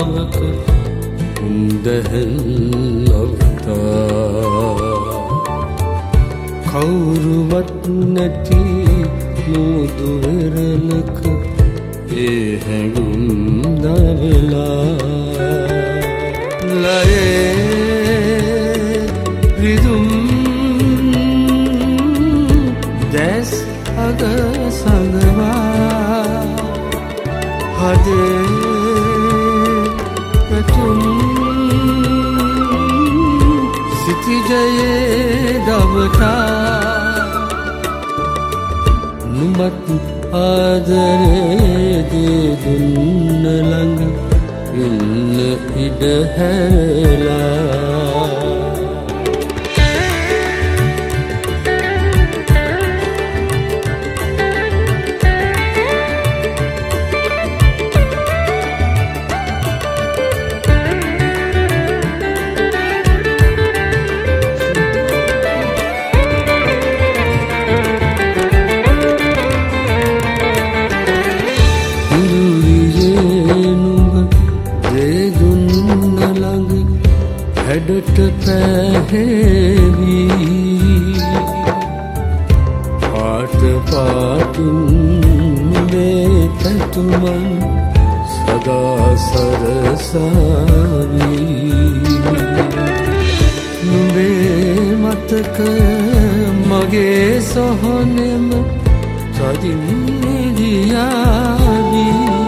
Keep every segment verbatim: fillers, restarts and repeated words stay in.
මාවක උන්දැහැල් අවතා කවුරුවත් නැති මුදු වෙරළක ඒ හැඟුම් දවලා ලයේ රිදුම් දැස් අග සඟවා හදේ පැතුම් සිතිජයේ දවතා නුඹත් ආදරේ දේ දුන්න ළඟ ඉන්න ඉඩ හැරලා හැඩට පැහැවි පාට පාටින් නුඹේ පැතුමන් සදා සරසවි නුඹේ මතක මගේ සොහොනෙම තදින් දියාවි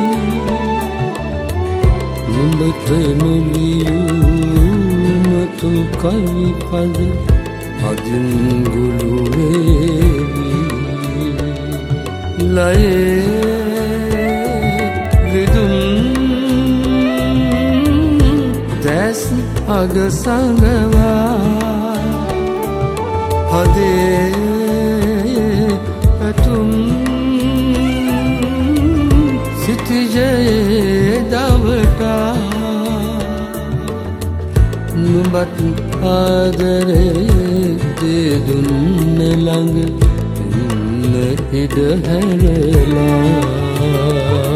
නුඹට නොලියූ tu kali pada adin guluwevi laye ridum das aga sangwa hade atum sitije davta නුඹත් ආදරේ දේ දුන්න ළඟ ඉන්න ඉඩ හැරලා